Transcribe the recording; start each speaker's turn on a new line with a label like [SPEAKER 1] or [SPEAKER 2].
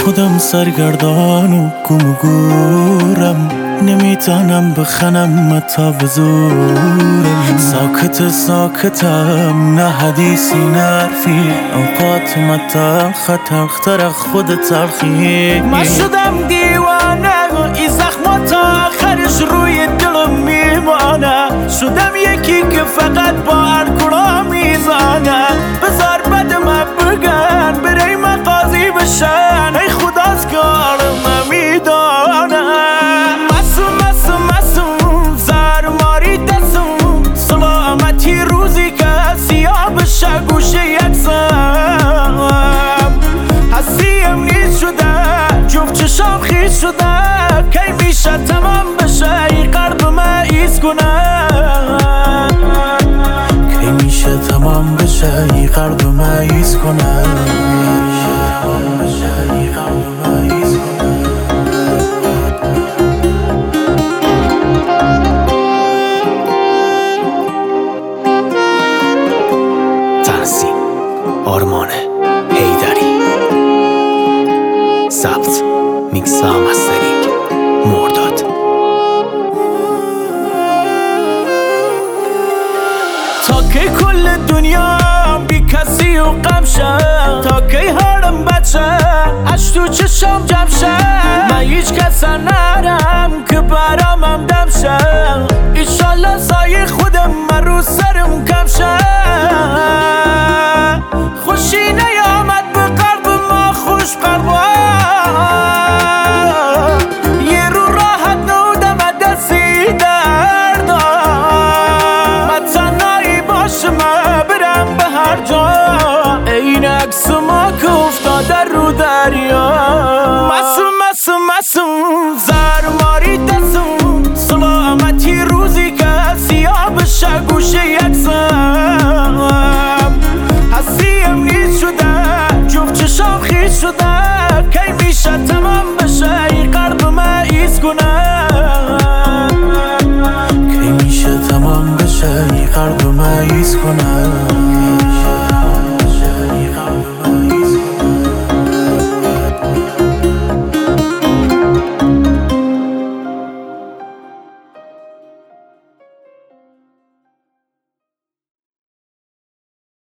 [SPEAKER 1] خودم سرگردان و گم و گورم، نمیتونم بخنم تا به زورم. ساکتم نه حدیثی نه حرفی، اوقات متن خطر خود تلخی.
[SPEAKER 2] من شدم دیوانه، این زخمات تا آخرش روی دلم میمانه. شدم یکی که فقط با الکلا میزانه. بذار بد من بگن برای من قاضی بشن، ای خداست که عالم میدانه. مسوم زرماری دستم، سلامتی روزی که سیاه بشه گوشه یکسم. هستیم نیست شده، جفت چشام خیز شده، کی میشه تمام بشه این قلب من ایز کنه.
[SPEAKER 1] کی میشه تمام بشه این قلب من ایز کنه.
[SPEAKER 3] تنظیم آرمان حیدری، ضبط میکس و مسترینگ مرداد.
[SPEAKER 2] تا کی کل دنیا بی کسی و غم شد، تا کی حالم بد شد اش تو چشم جمع شد. من هیچ کس نرم که برامم دم شد، ایشالله سایه خودم من رو سرم کم شد. خوشی نیامد به قلب ما خوش قلبا، یه رو راحت نودم دستی دردا. من تنهایی باشم برم به هر جا، این عکس ما که افتاده رو دریا.